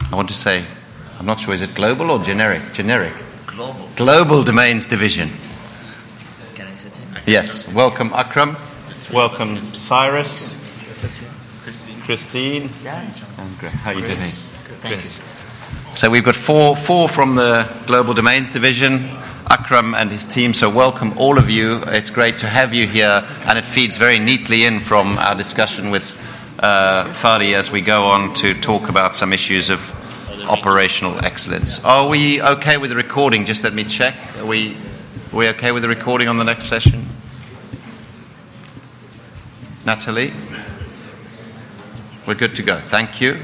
I want to say, I'm not sure, is it global or generic? Generic. Global. Global Domains Division. Can I sit in? Yes. Welcome, Akram. Welcome, Cyrus. Christine. Yeah. And Greg. How are you doing? Thank you. So we've got four from the Global Domains Division, Akram and his team. So welcome all of you. It's great to have you here, and it feeds very neatly in from our discussion with Fadi as we go on to talk about some issues of operational excellence. Are we okay with the recording? Just let me check. Are we okay with the recording on the next session? Natalie? We're good to go. Thank you.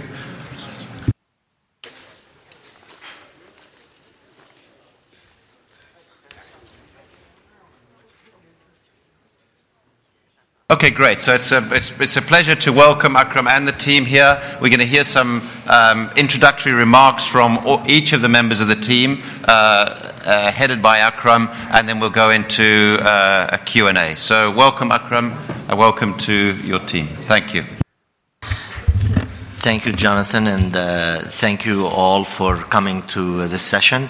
Okay, great. So it's a pleasure to welcome Akram and the team here. We're going to hear some introductory remarks from each of the members of the team, headed by Akram, and then we'll go into a Q&A. So welcome, Akram, and welcome to your team. Thank you. Thank you, Jonathan, and thank you all for coming to this session.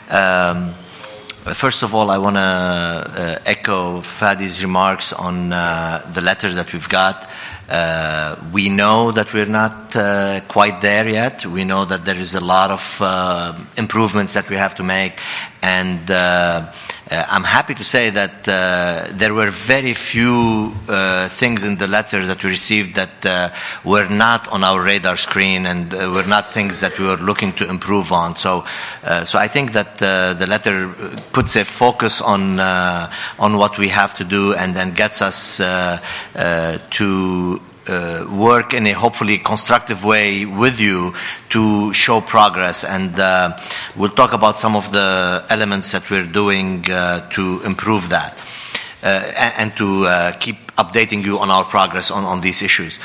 First of all, I want to echo Fadi's remarks on the letter that we've got. We know that we're not quite there yet. We know that there is a lot of improvements that we have to make, and I'm happy to say that there were very few things in the letter that we received that were not on our radar screen and were not things that we were looking to improve on. So I think that the letter puts a focus on what we have to do, and then gets us to work in a hopefully constructive way with you to show progress, and we'll talk about some of the elements that we're doing to improve that and to keep updating you on our progress on these issues.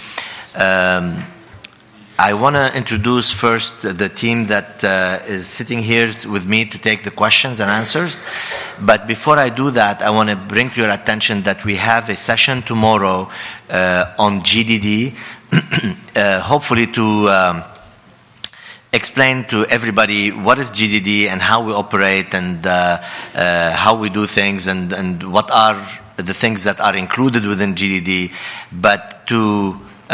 I want to introduce first the team that is sitting here with me to take the questions and answers. But before I do that, I want to bring to your attention that we have a session tomorrow on GDD, hopefully to explain to everybody what is GDD and how we operate and how we do things and what are the things that are included within GDD. But to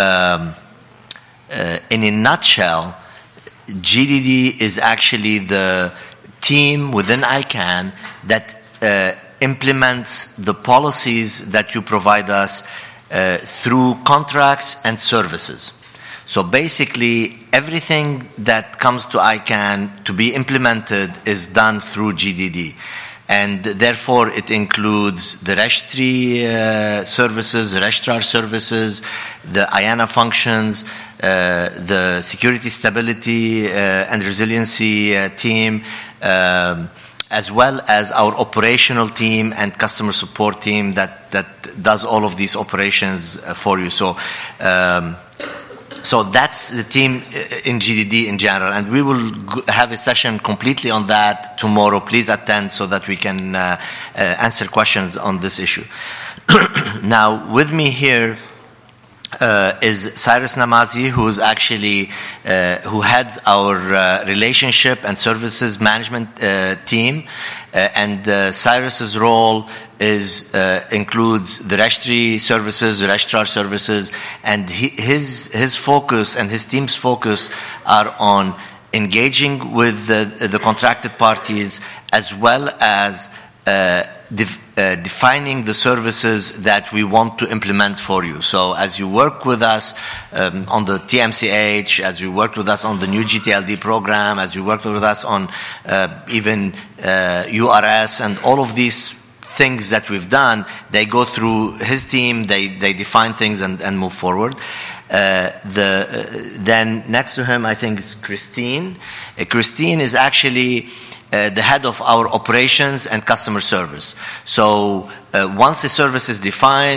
in a nutshell, GDD is actually the team within ICANN that implements the policies that you provide us through contracts and services. So basically, everything that comes to ICANN to be implemented is done through GDD. And therefore, it includes the registry services, registrar services, the IANA functions, the security, stability, and resiliency team, as well as our operational team and customer support team that does all of these operations for you. So that's the team in GDD in general, and we will have a session completely on that tomorrow. Please attend so that we can answer questions on this issue. Now, with me here is Cyrus Namazi, who's actually who heads our relationship and services management team, and Cyrus's role includes the registry services, the registrar services, and his focus and his team's focus are on engaging with the contracted parties, as well as defining the services that we want to implement for you. So as you work with us on the TMCH, as you work with us on the new GTLD program, as you work with us on even URS and all of these things that we've done, they go through his team, they define things and move forward. Then next to him, I think it's Christine. Christine is actually the head of our operations and customer service. So once the service is defined,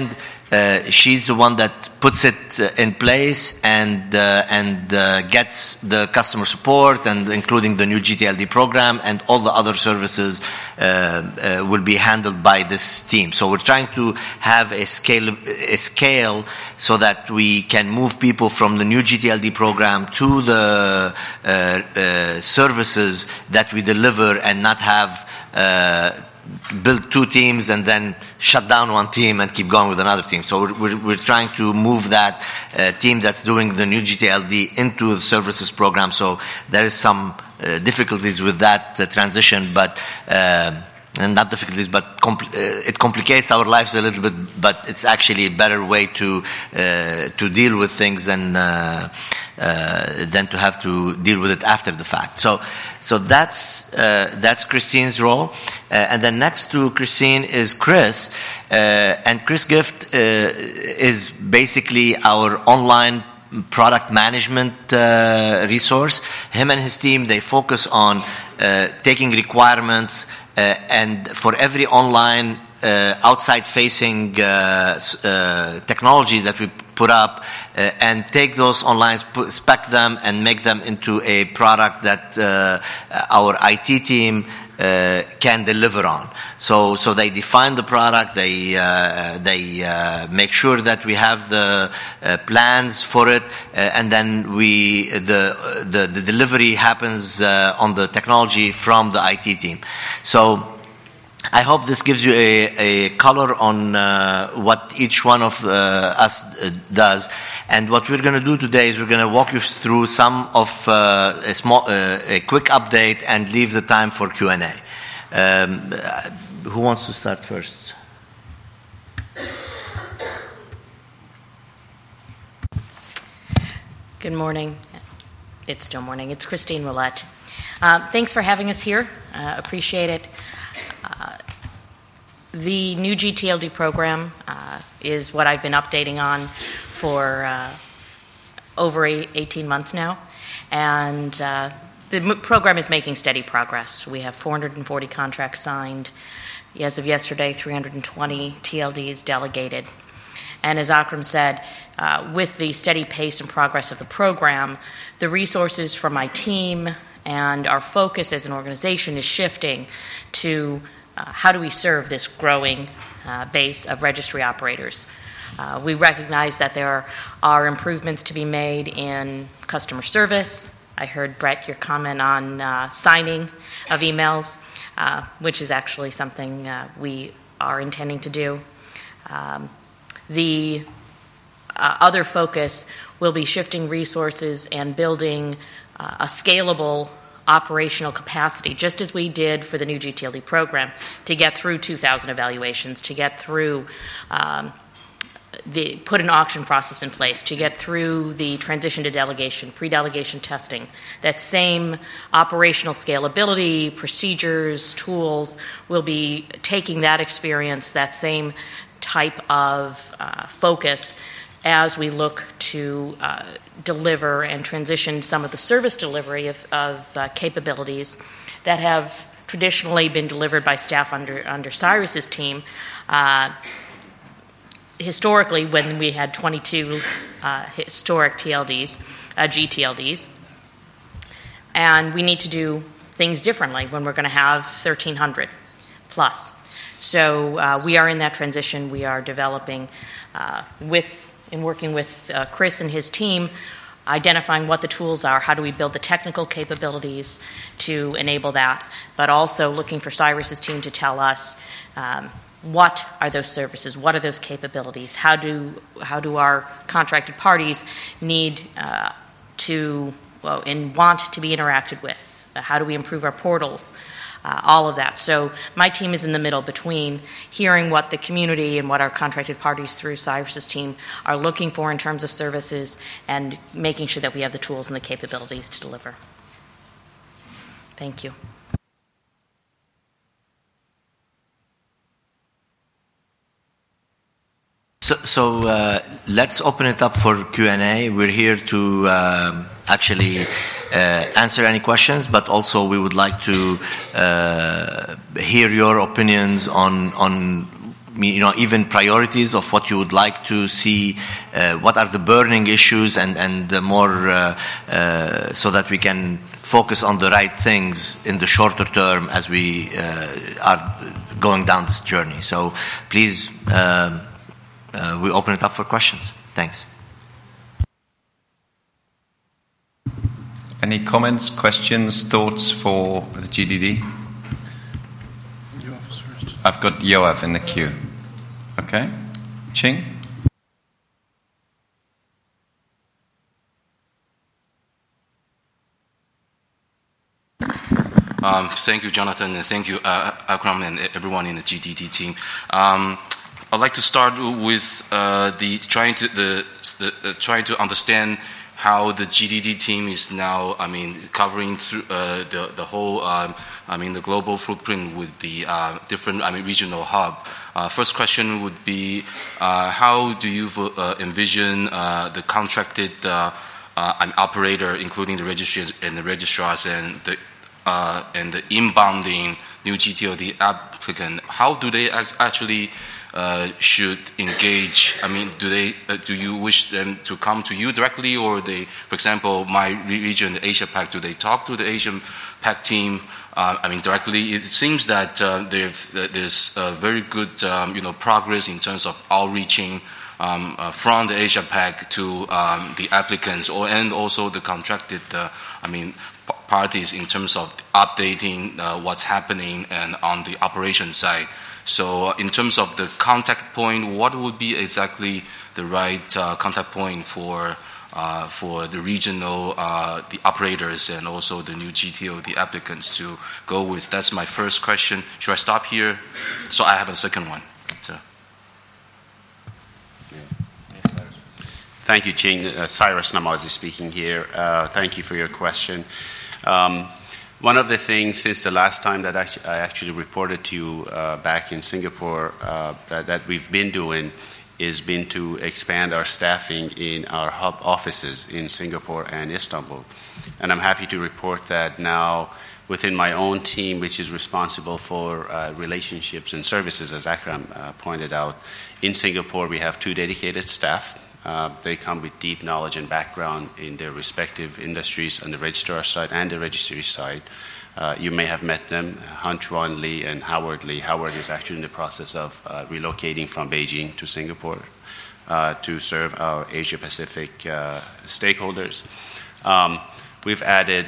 she's the one that puts it in place and gets the customer support, and including the new GTLD program, and all the other services will be handled by this team. So we're trying to have a scale so that we can move people from the new GTLD program to the services that we deliver, and not have build two teams and then shut down one team and keep going with another team. So we're trying to move that team that's doing the new GTLD into the services program. So there is some difficulties with that transition, but and not difficulties, but it complicates our lives a little bit. But it's actually a better way to deal with things than to have to deal with it after the fact. So that's Christine's role, and then next to Christine is Chris, and Chris Gift is basically our online product management resource. Him and his team, they focus on taking requirements and for every online outside-facing technology that we put up, and take those online, spec them, and make them into a product that our IT team can deliver on. So they define the product, they make sure that we have the plans for it, and then the delivery happens on the technology from the IT team. So I hope this gives you a color on what each one of us does. And what we're going to do today is we're going to walk you through some of a quick update and leave the time for Q&A. Who wants to start first? Good morning. It's still morning. It's Christine Roulette. Thanks for having us here. Appreciate it. The new GTLD program is what I've been updating on for over 18 months now, and the program is making steady progress. We have 440 contracts signed. As of yesterday, 320 TLDs delegated. And as Akram said, with the steady pace and progress of the program, the resources from my team and our focus as an organization is shifting to how do we serve this growing base of registry operators. We recognize that there are improvements to be made in customer service. I heard, Brett, your comment on signing of emails, which is actually something we are intending to do. The other focus will be shifting resources and building a scalable operational capacity, just as we did for the new GTLD program, to get through 2,000 evaluations, to get through put an auction process in place, to get through the transition to delegation, pre-delegation testing. That same operational scalability, procedures, tools, will be taking that experience, that same type of focus as we look to deliver and transition some of the service delivery of capabilities that have traditionally been delivered by staff under Cyrus's team. Historically, when we had 22 historic TLDs, GTLDs, and we need to do things differently when we're going to have 1,300 plus. So we are in that transition. We are developing working with Chris and his team, identifying what the tools are, how do we build the technical capabilities to enable that, but also looking for Cyrus's team to tell us what are those services, what are those capabilities, how do our contracted parties need and want to be interacted with, how do we improve our portals, all of that. So my team is in the middle between hearing what the community and what our contracted parties through Cyrus's team are looking for in terms of services and making sure that we have the tools and the capabilities to deliver. Thank you. So let's open it up for Q&A. We're here to actually answer any questions, but also we would like to hear your opinions on even priorities of what you would like to see, what are the burning issues, and the more so that we can focus on the right things in the shorter term as we are going down this journey. So please, we open it up for questions. Thanks. Any comments, questions, thoughts for the GDD? I've got Yoav in the queue. Okay. Ching? Thank you, Jonathan, and thank you, Akram, and everyone in the GDD team. I'd like to start with trying to understand how the GDD team is now, covering through the whole, the global footprint with the different, regional hub. First question would be, how do you envision the contracted operator, including the registries and the registrars and the inbounding new GTO, the applicant? How do they actually should engage? Do you wish them to come to you directly, or they, for example, my region, the Asia Pac, do they talk to the Asian Pac team? Directly. It seems that there's very good, progress in terms of outreaching from the Asia Pac to the applicants, and also the contracted, parties in terms of updating what's happening and on the operation side. So in terms of the contact point, what would be exactly the right contact point for the regional, the operators, and also the new GTO, the applicants to go with? That's my first question. Should I stop here? So I have a second one. Thank you, Ching. Cyrus Namazi speaking here. Thank you for your question. One of the things since the last time that I actually reported to you back in Singapore that we've been doing is been to expand our staffing in our hub offices in Singapore and Istanbul. And I'm happy to report that now within my own team, which is responsible for relationships and services, as Akram pointed out, in Singapore we have 2 dedicated staff. They come with deep knowledge and background in their respective industries on the registrar side and the registry side. You may have met them, Han Chuan Lee and Howard Lee. Howard is actually in the process of relocating from Beijing to Singapore to serve our Asia Pacific stakeholders. We've added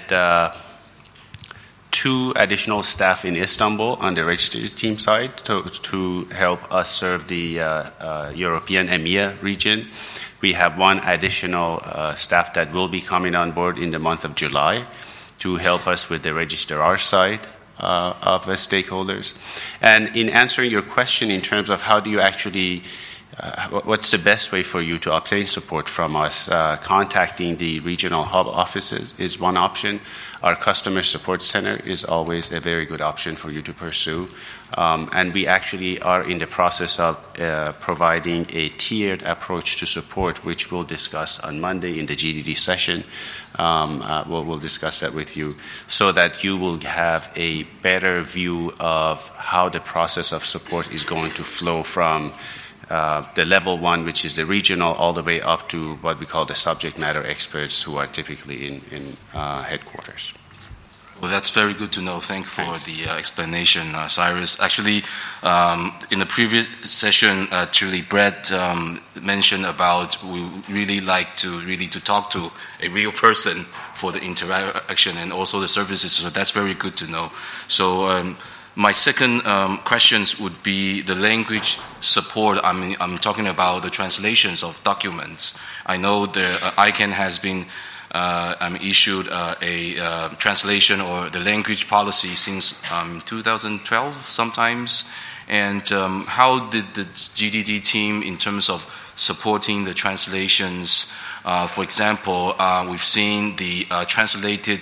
2 additional staff in Istanbul on the registry team side to help us serve the European EMEA region. We have 1 additional staff that will be coming on board in the month of July to help us with the registrar side of the stakeholders. And in answering your question in terms of how do you actually, what's the best way for you to obtain support from us, contacting the regional hub offices is one option. Our customer support center is always a very good option for you to pursue. And we actually are in the process of providing a tiered approach to support, which we'll discuss on Monday in the GDD session. We'll discuss that with you so that you will have a better view of how the process of support is going to flow from the level 1, which is the regional, all the way up to what we call the subject matter experts who are typically in headquarters. Well, that's very good to know. Thanks for the explanation, Cyrus. Actually, in the previous session, actually, Brett mentioned about we really like to talk to a real person for the interaction and also the services. So that's very good to know. So my second questions would be the language support. I'm talking about the translations of documents. I know the ICANN has been issued a translation or the language policy since 2012 sometimes. And how did the GDD team in terms of supporting the translations? For example, we've seen the translated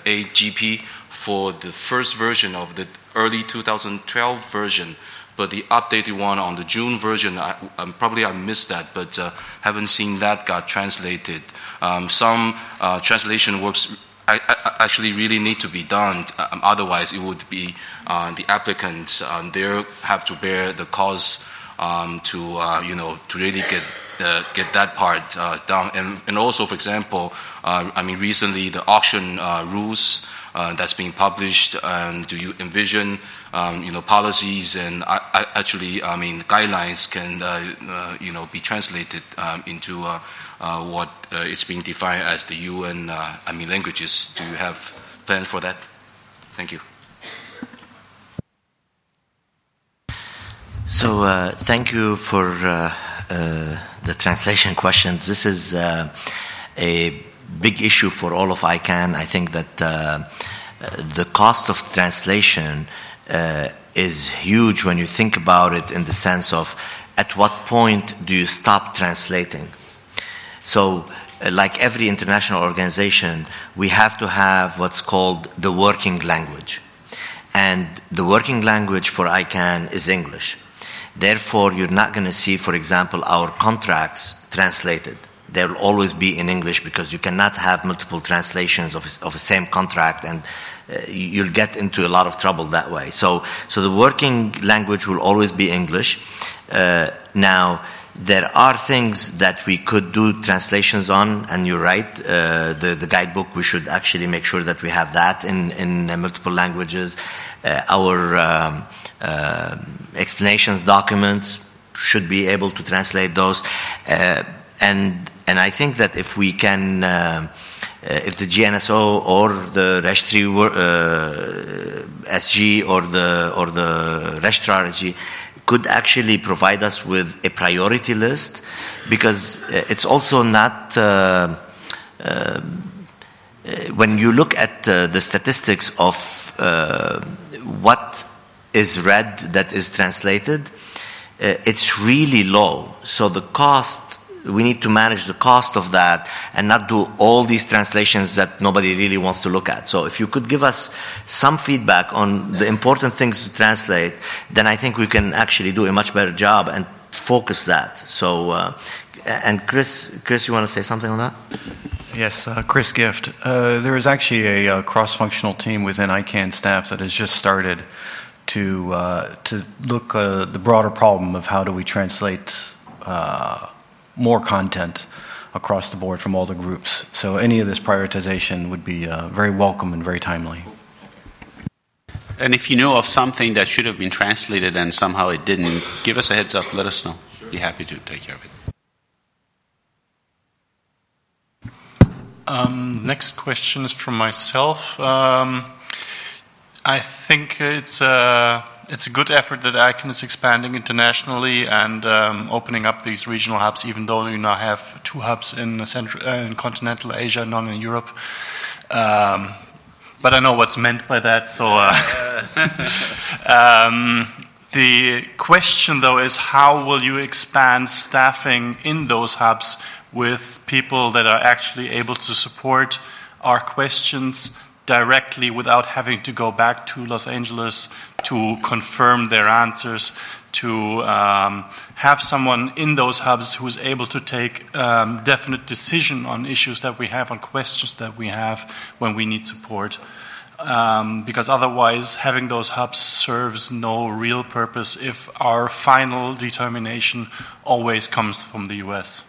AGP for the first version of the early 2012 version, but the updated one on the June version, I missed that, but haven't seen that got translated. Some translation works actually really need to be done. Otherwise, it would be the applicants. They have to bear the cost to really get that part down. And also, for example, recently the auction rules that's being published. Do you envision, policies and actually, guidelines can, be translated into what is being defined as the UN, languages? Do you have plans for that? Thank you. So thank you for the translation questions. This is a big issue for all of ICANN. I think that the cost of translation is huge when you think about it in the sense of at what point do you stop translating? So like every international organization, we have to have what's called the working language. And the working language for ICANN is English. Therefore, you're not going to see, for example, our contracts translated. They'll always be in English because you cannot have multiple translations of the same contract, and you'll get into a lot of trouble that way. So the working language will always be English. Now, there are things that we could do translations on, and you're right. The guidebook, we should actually make sure that we have that in multiple languages. Our explanations documents should be able to translate those, and I think that if we can, if the GNSO or the Registry SG or the Registrar SG could actually provide us with a priority list, because it's also not. When you look at the statistics of what is read that is translated, it's really low. So the cost, we need to manage the cost of that and not do all these translations that nobody really wants to look at. So if you could give us some feedback on the important things to translate, then I think we can actually do a much better job and focus that. So, and Chris, you want to say something on that? Yes, Chris Gift. There is actually a cross-functional team within ICANN staff that has just started to look at the broader problem of how do we translate more content across the board from all the groups. So any of this prioritization would be very welcome and very timely. And if you know of something that should have been translated and somehow it didn't, give us a heads up, let us know. Sure. Be happy to take care of it. Next question is from myself. I think it's a good effort that ICANN is expanding internationally and opening up these regional hubs, even though you now have 2 hubs in continental Asia, none in Europe. But I know what's meant by that. So the question, though, is how will you expand staffing in those hubs with people that are actually able to support our questions directly without having to go back to Los Angeles to confirm their answers, to have someone in those hubs who is able to take definite decision on issues that we have, on questions that we have when we need support. Because otherwise having those hubs serves no real purpose if our final determination always comes from the US.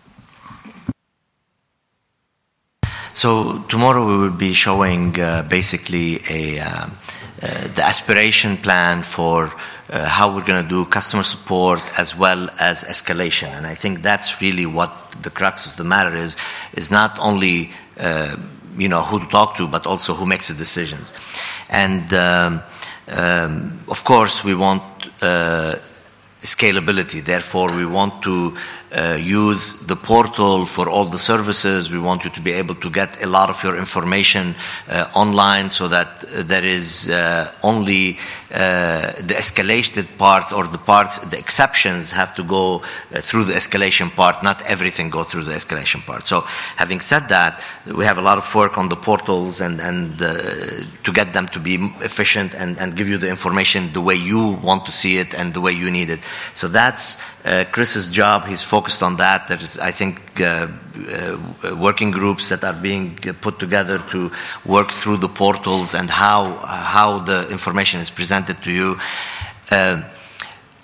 So tomorrow we will be showing basically the aspiration plan for how we're going to do customer support as well as escalation. And I think that's really what the crux of the matter is not only who to talk to, but also who makes the decisions. And of course we want scalability. Therefore we want to use the portal for all the services. We want you to be able to get a lot of your information online, so that there is only the escalated part, or the exceptions have to go through the escalation part, not everything go through the escalation part. So having said that, we have a lot of work on the portals and to get them to be efficient and give you the information the way you want to see it and the way you need it. So that's Chris's job. He's focused on that. There is, I think, working groups that are being put together to work through the portals and how the information is presented to you.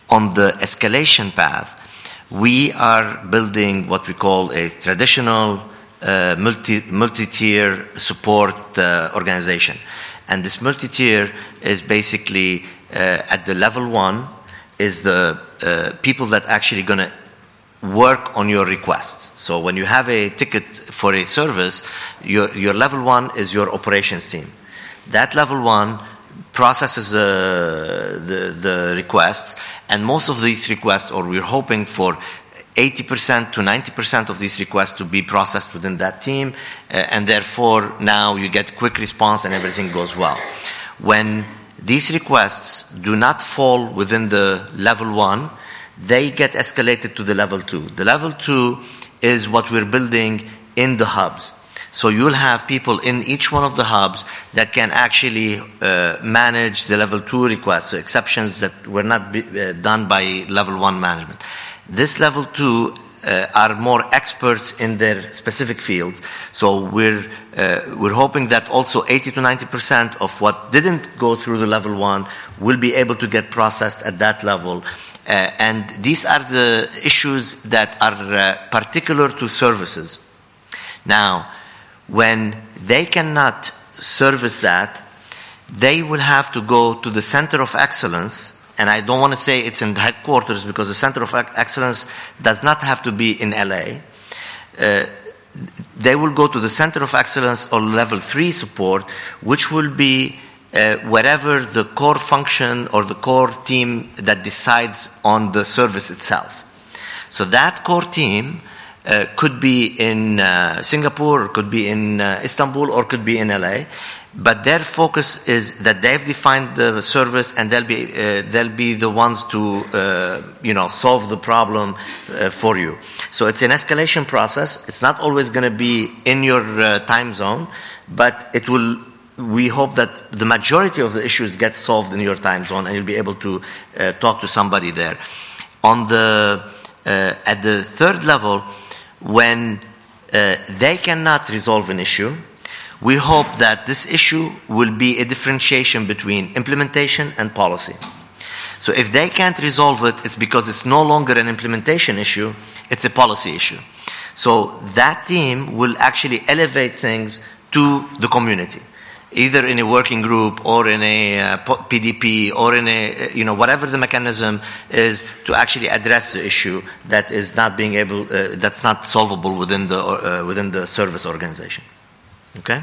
On the escalation path, we are building what we call a traditional multi-tier support organization. And this multi-tier is basically at the level 1 is the people that actually going to work on your requests. So when you have a ticket for a service, your level 1 is your operations team. That level 1 processes the requests, and most of these requests, or we're hoping for 80% to 90% of these requests to be processed within that team, and therefore now you get quick response and everything goes well. When these requests do not fall within the level 1, they get escalated to the level 2. The level 2 is what we're building in the hubs. So you'll have people in each one of the hubs that can actually manage the level 2 requests, so exceptions that were not done by level 1 management. This level 2 are more experts in their specific fields. So we're hoping that also 80 to 90% of what didn't go through the level 1 will be able to get processed at that level. And these are the issues that are particular to services. Now, when they cannot service that, they will have to go to the Center of Excellence. And I don't want to say it's in the headquarters, because the Center of Excellence does not have to be in LA. They will go to the Center of Excellence or level 3 support, which will be wherever the core function or the core team that decides on the service itself. So that core team could be in Singapore, or could be in Istanbul, or could be in LA. But their focus is that they've defined the service, and they'll be the ones to solve the problem for you. So it's an escalation process. It's not always going to be in your time zone, but it will. We hope that the majority of the issues get solved in your time zone, and you'll be able to talk to somebody there. On the at the third level, when they cannot resolve an issue, we hope that this issue will be a differentiation between implementation and policy. So if they can't resolve it, it's because it's no longer an implementation issue, it's a policy issue. So that team will actually elevate things to the community, either in a working group or in a PDP or in a, whatever the mechanism is to actually address the issue that is not being able, that's not solvable within the service organization. Okay?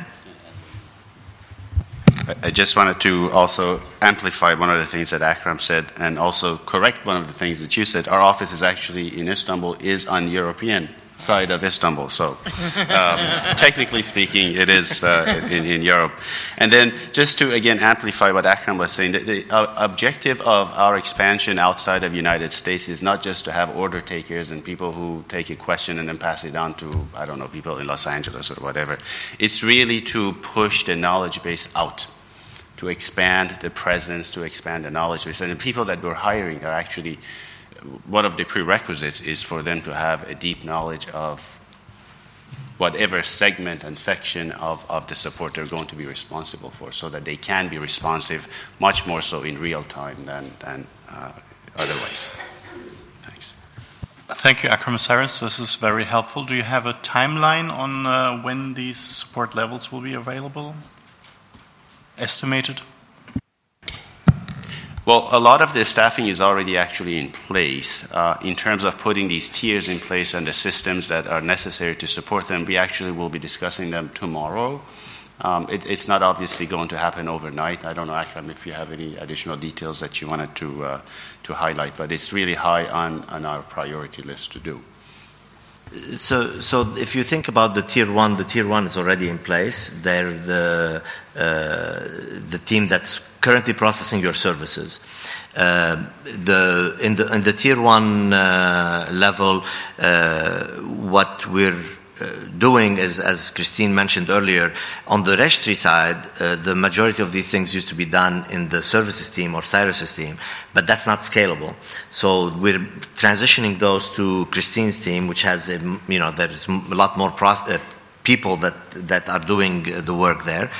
I just wanted to also amplify one of the things that Akram said, and also correct one of the things that you said. Our office is actually in Istanbul, is on European side of Istanbul. So technically speaking, it is in Europe. And then just to, again, amplify what Akram was saying, the objective of our expansion outside of the United States is not just to have order takers and people who take a question and then pass it on to, I don't know, people in Los Angeles or whatever. It's really to push the knowledge base out, to expand the presence, to expand the knowledge base. And the people that we're hiring are actually, one of the prerequisites is for them to have a deep knowledge of whatever segment and section of the support they're going to be responsible for, so that they can be responsive much more so in real time than otherwise. Thanks. Thank you, Akram and Cyrus. This is very helpful. Do you have a timeline on when these support levels will be available? Estimated? Well, a lot of the staffing is already actually in place. In terms of putting these tiers in place and the systems that are necessary to support them, we actually will be discussing them tomorrow. It's not obviously going to happen overnight. I don't know, Akram, if you have any additional details that you wanted to highlight, but it's really high on our priority list to do. So if you think about the tier 1 is already in place. They're the team that's currently processing your services. In the tier 1 level, what we're doing is, as Christine mentioned earlier, on the registry side, the majority of these things used to be done in the services team or Cyrus's team, but that's not scalable. So we're transitioning those to Christine's team, which has there's a lot more people that are doing the work there.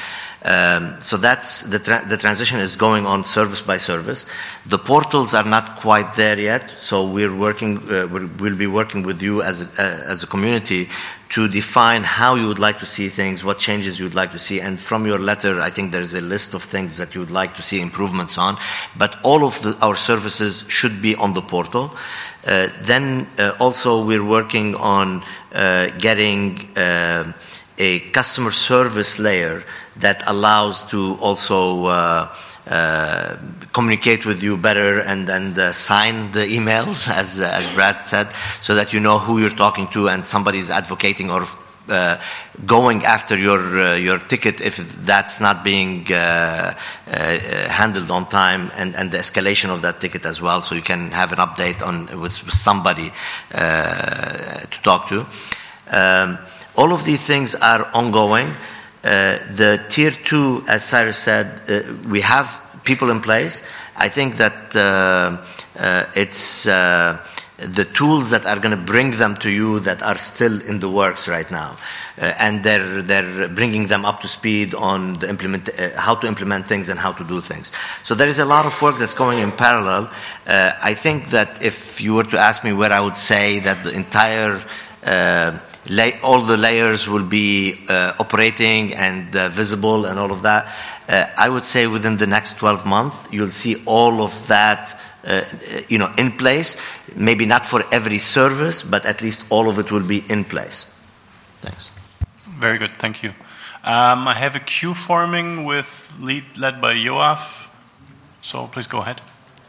So that's the transition is going on service by service. The portals are not quite there yet, so we'll be working with you as a community to define how you would like to see things, what changes you would like to see, and from your letter, I think there's a list of things that you would like to see improvements on. But all of our services should be on the portal. Then also we're working on getting a customer service layer that allows to also communicate with you better and sign the emails, as Brad said, so that you know who you're talking to and somebody's advocating or going after your ticket if that's not being handled on time, and the escalation of that ticket as well, so you can have an update with somebody to talk to. All of these things are ongoing. The tier 2, as Cyrus said, we have people in place. I think that it's the tools that are going to bring them to you that are still in the works right now, and they're bringing them up to speed on the how to implement things and how to do things. So there is a lot of work that's going in parallel. I think that if you were to ask me where I would say that the entire all the layers will be operating and visible and all of that, I would say within the next 12 months you'll see all of that in place. Maybe not for every service, but at least all of it will be in place. Thanks. Very good, thank you. I have a queue forming led by Yoav, so please go ahead.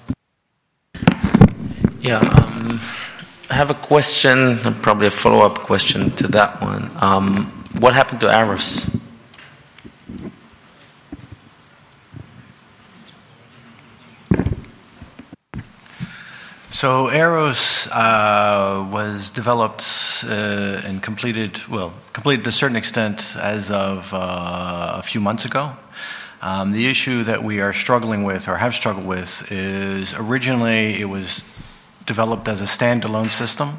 Yeah, I have a question, and probably a follow-up question to that one. What happened to AROS? So AROS was developed and completed to a certain extent as of a few months ago. The issue that we are struggling with, or have struggled with, is originally it was developed as a standalone system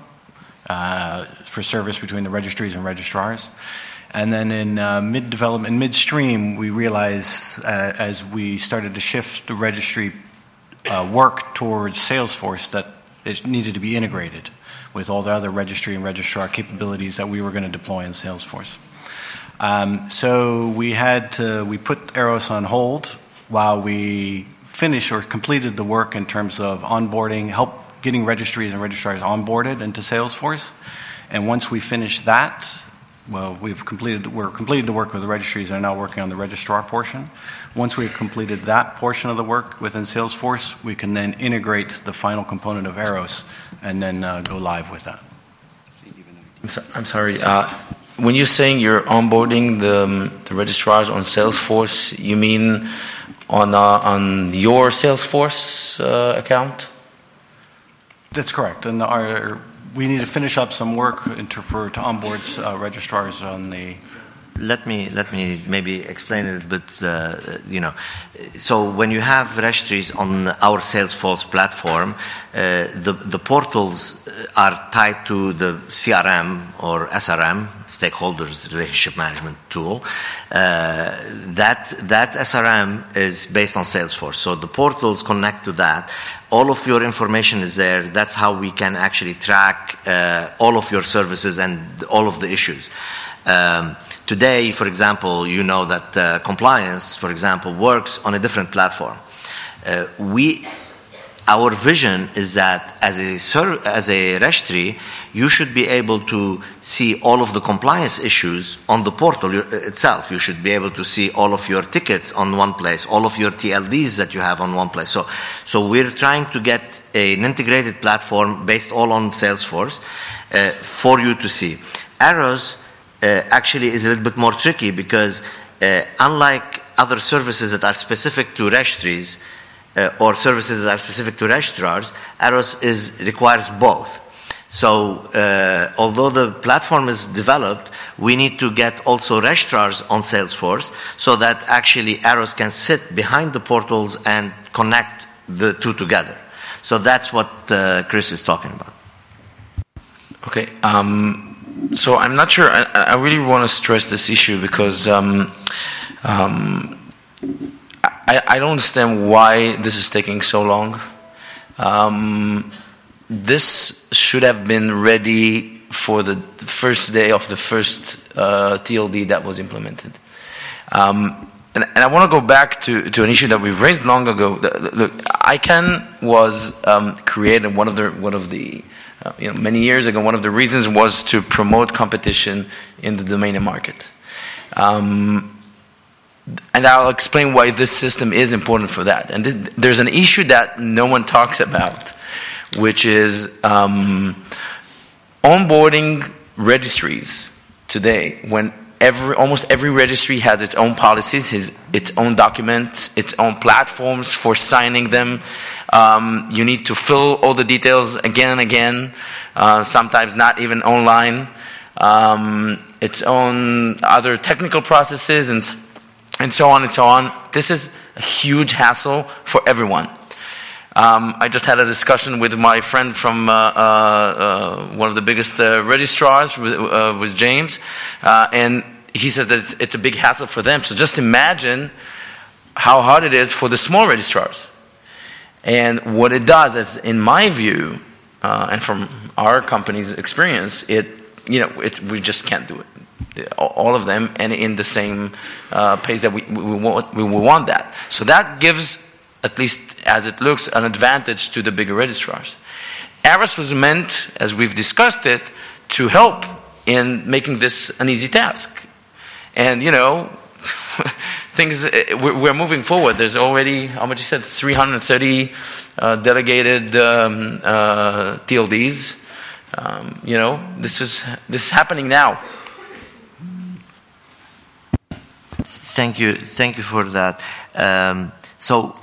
for service between the registries and registrars. And then in mid-development, midstream, we realized as we started to shift the registry work towards Salesforce that it needed to be integrated with all the other registry and registrar capabilities that we were going to deploy in Salesforce. So we put AROS on hold while we finished or completed the work in terms of onboarding, getting registries and registrars onboarded into Salesforce. And once we finished that, we're completed the work with the registries and are now working on the registrar portion. Once we've completed that portion of the work within Salesforce, we can then integrate the final component of AROS and then go live with that. I'm sorry. When you're saying you're onboarding the registrars on Salesforce, you mean on your Salesforce account? That's correct. And we need to finish up some work to onboard registrars on the. Let me maybe explain it a bit. So when you have registries on our Salesforce platform, the portals are tied to the CRM or SRM, Stakeholders Relationship Management tool. That SRM is based on Salesforce. So the portals connect to that. All of your information is there. That's how we can actually track all of your services and all of the issues. Today, for example, you know that compliance, for example, works on a different platform. Our vision is that as a registry, you should be able to see all of the compliance issues on the portal itself. You should be able to see all of your tickets on one place, all of your TLDs that you have on one place. So we're trying to get an integrated platform based all on Salesforce for you to see. AROS actually is a little bit more tricky because unlike other services that are specific to registries or services that are specific to registrars, AROS requires both. So although the platform is developed, we need to get also registrars on Salesforce so that actually AROS can sit behind the portals and connect the two together. So that's what Chris is talking about. Okay. So I'm not sure. I really want to stress this issue because I don't understand why this is taking so long. This should have been ready for the first day of the first TLD that was implemented. And I want to go back to an issue that we've raised long ago. Look, ICANN was created one of the many years ago. One of the reasons was to promote competition in the domain name market. And I'll explain why this system is important for that. And there's an issue that no one talks about, which is onboarding registries today. When almost every registry has its own policies, its own documents, its own platforms for signing them. You need to fill all the details again and again, sometimes not even online. Its own other technical processes and so on and so on. This is a huge hassle for everyone. I just had a discussion with my friend from one of the biggest registrars, with James, and he says that it's a big hassle for them. So just imagine how hard it is for the small registrars. And what it does is, in my view, and from our company's experience, we just can't do it. All of them, and in the same pace that we want that. So that gives, at least as it looks, an advantage to the bigger registrars. ARIS was meant, as we've discussed it, to help in making this an easy task. And, we're moving forward. There's already, how much you said, 330 delegated TLDs. This is happening now. Thank you for that. So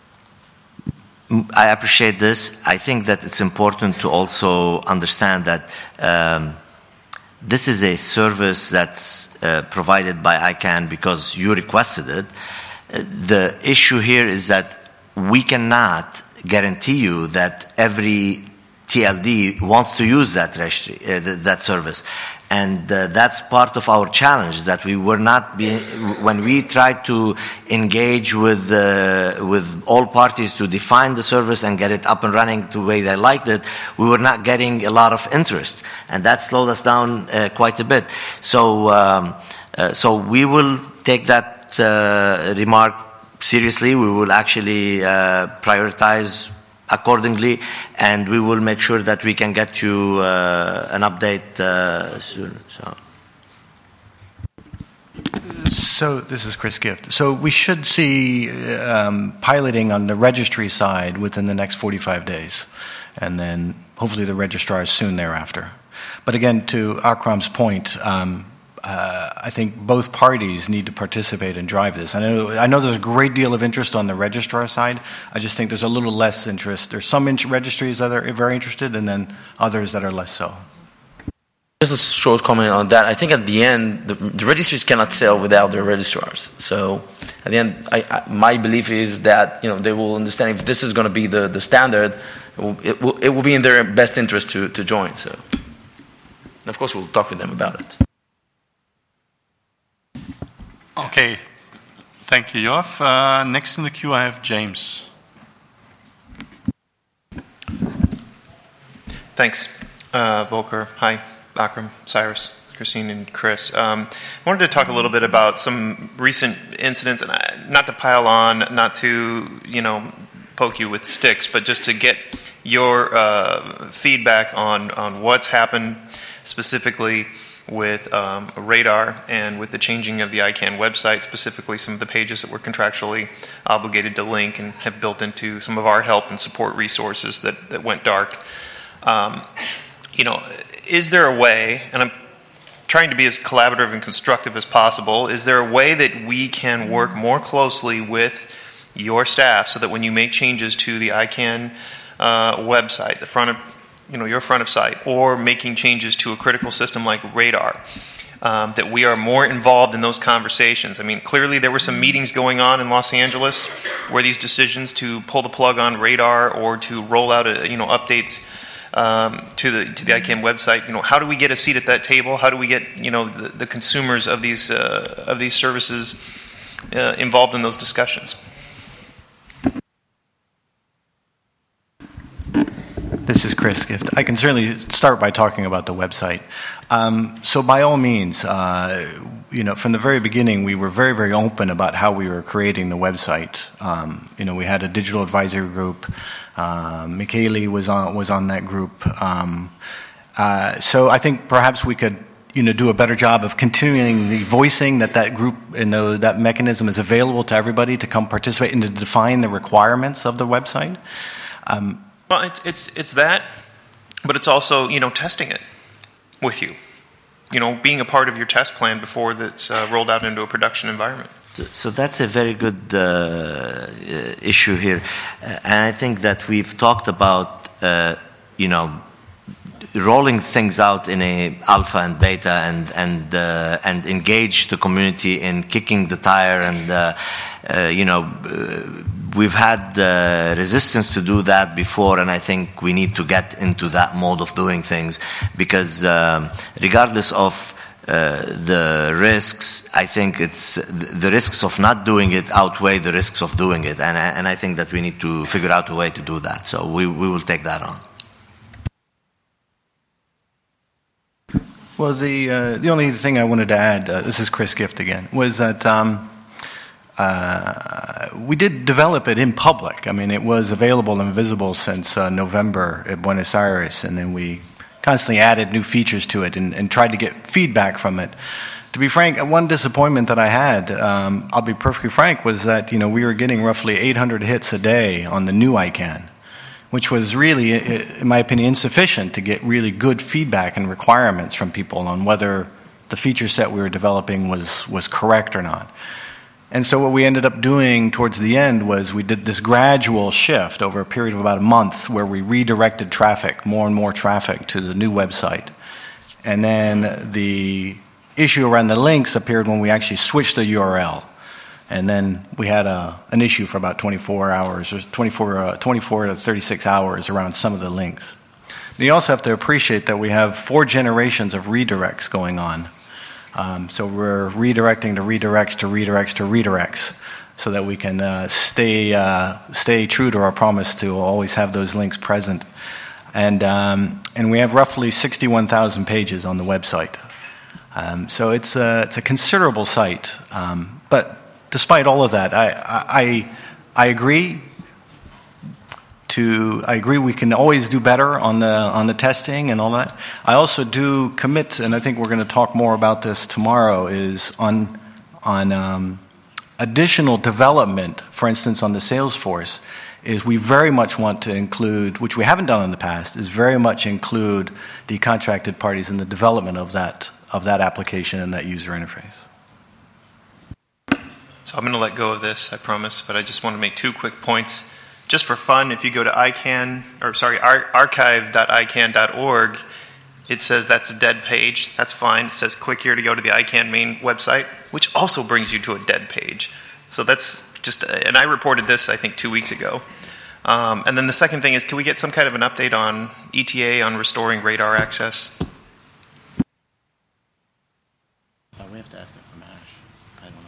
I appreciate this. I think that it's important to also understand that this is a service that's provided by ICANN because you requested it. The issue here is that we cannot guarantee you that every TLD wants to use that registry, that service. And that's part of our challenge, that we were not when we tried to engage with all parties to define the service and get it up and running the way they liked it, we were not getting a lot of interest. And that slowed us down quite a bit. So we will take that remark seriously. We will actually prioritize accordingly, and we will make sure that we can get you an update soon. So this is Chris Gift. So we should see piloting on the registry side within the next 45 days, and then hopefully the registrars soon thereafter. But again, to Akram's point, I think both parties need to participate and drive this. I know there's a great deal of interest on the registrar side. I just think there's a little less interest. There's some registries that are very interested, and then others that are less so. Just a short comment on that. I think at the end, the registries cannot sell without their registrars. So at the end, my belief is that they will understand if this is going to be the standard, it will be in their best interest to join. So, and of course, we'll talk with them about it. Okay, thank you, Yoav. Next in the queue, I have James. Thanks, Volker. Hi, Akram, Cyrus, Christine, and Chris. I wanted to talk a little bit about some recent incidents, and not to pile on, not to poke you with sticks, but just to get your feedback on what's happened specifically with Radar and with the changing of the ICANN website, specifically some of the pages that we're contractually obligated to link and have built into some of our help and support resources that went dark. Is there a way, and I'm trying to be as collaborative and constructive as possible, is there a way that we can work more closely with your staff so that when you make changes to the ICANN website, the front of your front of site, or making changes to a critical system like Radar, that we are more involved in those conversations? I mean, clearly there were some meetings going on in Los Angeles where these decisions to pull the plug on Radar or to roll out updates to the ICANN website. How do we get a seat at that table? How do we get the consumers of these services involved in those discussions. This is Chris Gift. I can certainly start by talking about the website. So by all means, from the very beginning, we were very, very open about how we were creating the website. We had a digital advisory group. Michele was on that group. So I think perhaps we could, do a better job of continuing the voicing that group and that mechanism is available to everybody to come participate and to define the requirements of the website. Well, it's that, but it's also, testing it with you. Being a part of your test plan before that's rolled out into a production environment. So that's a very good issue here. And I think that we've talked about, rolling things out in a alpha and beta and engage the community in kicking the tire and, we've had resistance to do that before, and I think we need to get into that mode of doing things because regardless of the risks, I think it's the risks of not doing it outweigh the risks of doing it, and I think that we need to figure out a way to do that. So we will take that on. Well, the only thing I wanted to add, this is Chris Gift again, was that we did develop it in public. I mean, it was available and visible since November at Buenos Aires, and then we constantly added new features to it and tried to get feedback from it. To be frank, one disappointment that I had, I'll be perfectly frank, was that we were getting roughly 800 hits a day on the new ICANN, which was really, in my opinion, insufficient to get really good feedback and requirements from people on whether the feature set we were developing was correct or not. And so what we ended up doing towards the end was we did this gradual shift over a period of about a month where we redirected traffic, more and more traffic, to the new website. And then the issue around the links appeared when we actually switched the URL. And then we had an issue for about 24 hours, or 24 to 36 hours around some of the links. And you also have to appreciate that we have 4 generations of redirects going on. So we're redirecting to redirects to redirects to redirects so that we can stay true to our promise to always have those links present. And we have roughly 61,000 pages on the website. So it's a considerable site. But despite all of that, I agree. I agree we can always do better on the testing and all that. I also do commit, and I think we're going to talk more about this tomorrow, is on additional development, for instance, on the Salesforce, is we very much want to include, which we haven't done in the past, is very much include the contracted parties in the development of that application and that user interface. So I'm going to let go of this, I promise, but I just want to make 2 quick points. Just for fun, if you go to archive.icann.org, it says that's a dead page. That's fine. It says click here to go to the ICANN main website, which also brings you to a dead page. So that's just, and I reported this, I think, 2 weeks ago. And then the second thing is, can we get some kind of an update on ETA on restoring radar access? We have to ask that from Ash. I don't know.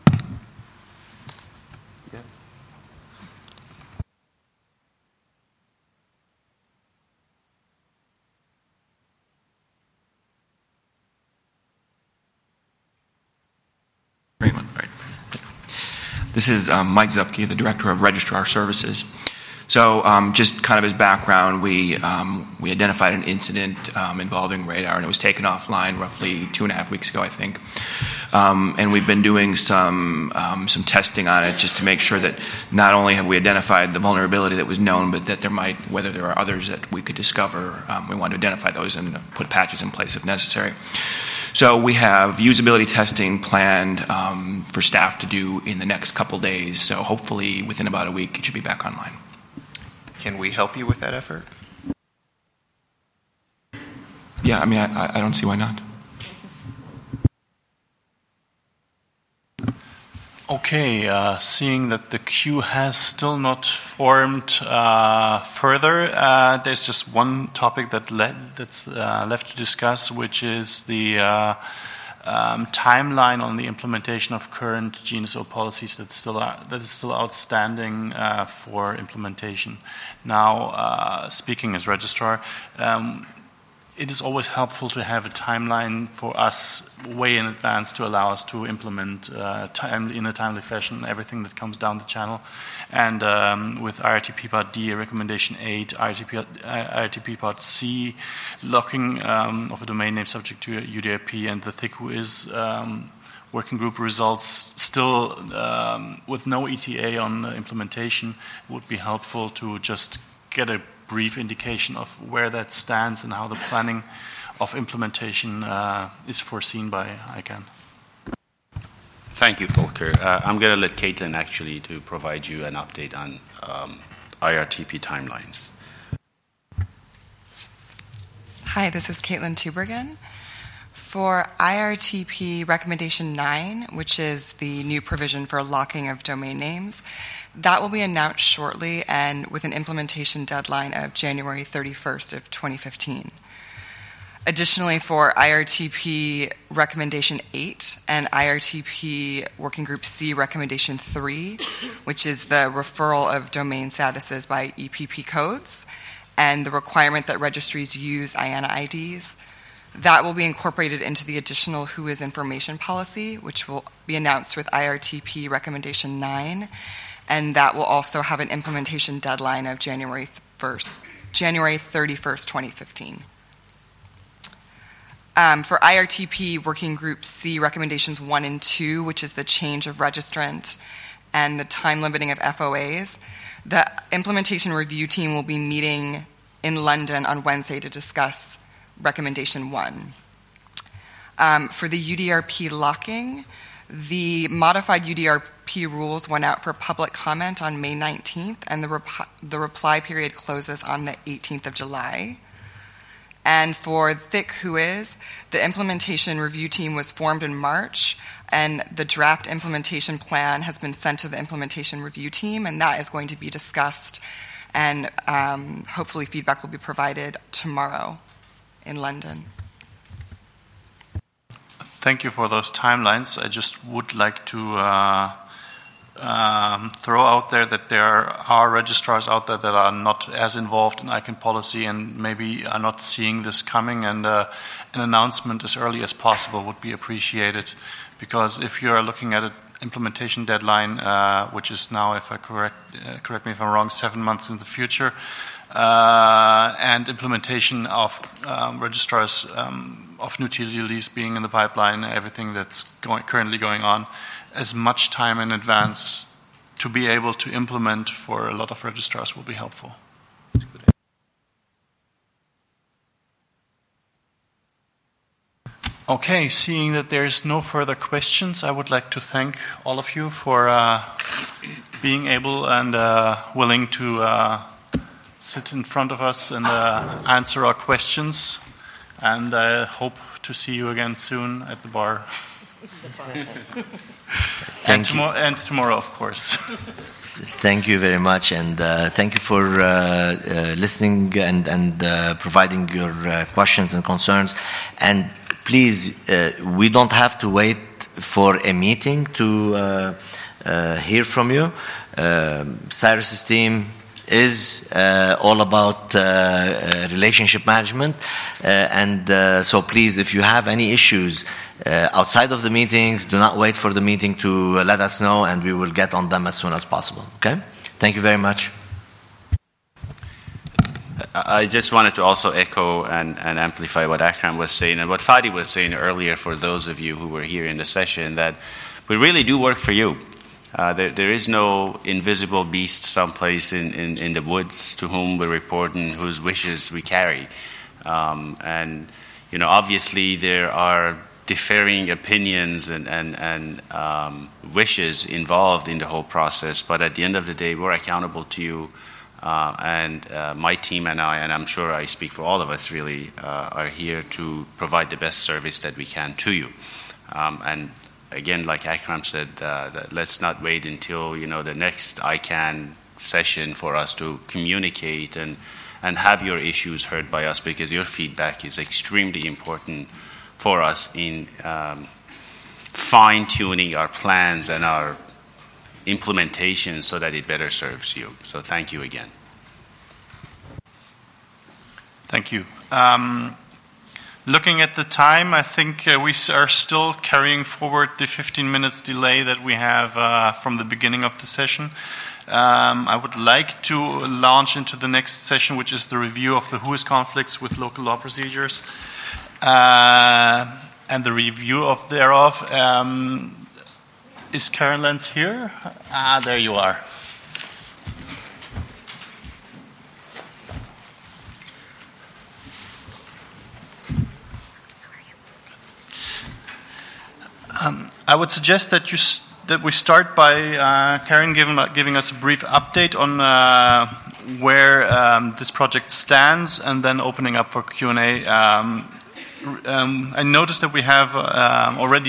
Right. This is Mike Zupke, the Director of Registrar Services. So just kind of as background, we identified an incident involving radar, and it was taken offline roughly 2.5 weeks ago, I think. And we've been doing some testing on it just to make sure that not only have we identified the vulnerability that was known, but that whether there are others that we could discover, we want to identify those and put patches in place if necessary. So we have usability testing planned for staff to do in the next couple days. So hopefully within about a week, it should be back online. Can we help you with that effort? Yeah, I mean, I don't see why not. Okay, seeing that the queue has still not formed further, there's just one topic that's left to discuss, which is the timeline on the implementation of current GNSO policies that is still outstanding for implementation. Now, speaking as registrar, it is always helpful to have a timeline for us way in advance to allow us to implement in a timely fashion everything that comes down the channel. And with IRTP Part D, Recommendation 8, IRTP Part C, locking of a domain name subject to UDRP, and the ThickWhois working group results still with no ETA on implementation, would be helpful to just get a brief indication of where that stands and how the planning of implementation is foreseen by ICANN. Thank you, Volker. I'm going to let Caitlin actually to provide you an update on IRTP timelines. Hi, this is Caitlin Tubergen. For IRTP Recommendation 9, which is the new provision for locking of domain names, that will be announced shortly and with an implementation deadline of January 31st of 2015. Additionally, for IRTP Recommendation 8 and IRTP Working Group C Recommendation 3, which is the referral of domain statuses by EPP codes and the requirement that registries use IANA IDs, that will be incorporated into the additional WHOIS information policy, which will be announced with IRTP Recommendation 9, and that will also have an implementation deadline of January 31st, 2015. For IRTP Working Group C Recommendations 1 and 2, which is the change of registrant and the time limiting of FOAs, the implementation review team will be meeting in London on Wednesday to discuss Recommendation 1. For the UDRP locking, the modified UDRP rules went out for public comment on May 19th, and the reply period closes on the 18th of July. And for ThickWhois, the implementation review team was formed in March, and the draft implementation plan has been sent to the implementation review team, and that is going to be discussed, and hopefully feedback will be provided tomorrow in London. Thank you for those timelines. I just would like to throw out there that there are registrars out there that are not as involved in ICANN policy and maybe are not seeing this coming, and an announcement as early as possible would be appreciated, because if you're looking at an implementation deadline, which is now, if I correct me if I'm wrong, 7 months in the future, and implementation of registrars of new TLDs being in the pipeline, everything that's currently going on, as much time in advance to be able to implement for a lot of registrars will be helpful. Okay, seeing that there's no further questions, I would like to thank all of you for being able and willing to sit in front of us and answer our questions, and I hope to see you again soon at the bar. And tomorrow, of course. Thank you very much, and thank you for listening and providing your questions and concerns. And please, we don't have to wait for a meeting to hear from you. Cyrus's team is all about relationship management, and so please, if you have any issues outside of the meetings, do not wait for the meeting to let us know, and we will get on them as soon as possible. Okay? Thank you very much. I just wanted to also echo and amplify what Akram was saying and what Fadi was saying earlier, for those of you who were here in the session, that we really do work for you. There is no invisible beast someplace in the woods to whom we report and whose wishes we carry. And, you know, obviously there are differing opinions and wishes involved in the whole process, but at the end of the day, we're accountable to you. And my team and I, and I'm sure I speak for all of us really, are here to provide the best service that we can to you. And again, like Akram said, let's not wait until, you know, the next ICANN session for us to communicate and have your issues heard by us, because your feedback is extremely important for us in fine-tuning our plans and our implementation so that it better serves you. So thank you again. Thank you. Looking at the time, I think we are still carrying forward the 15 minutes delay that we have from the beginning of the session. I would like to launch into the next session, which is the review of the WHOIS conflicts with local law procedures and the review of thereof. Is Karen Lenz here? There you are. I would suggest that we start by Karen giving us a brief update on where this project stands, and then opening up for Q&A. I noticed that we have already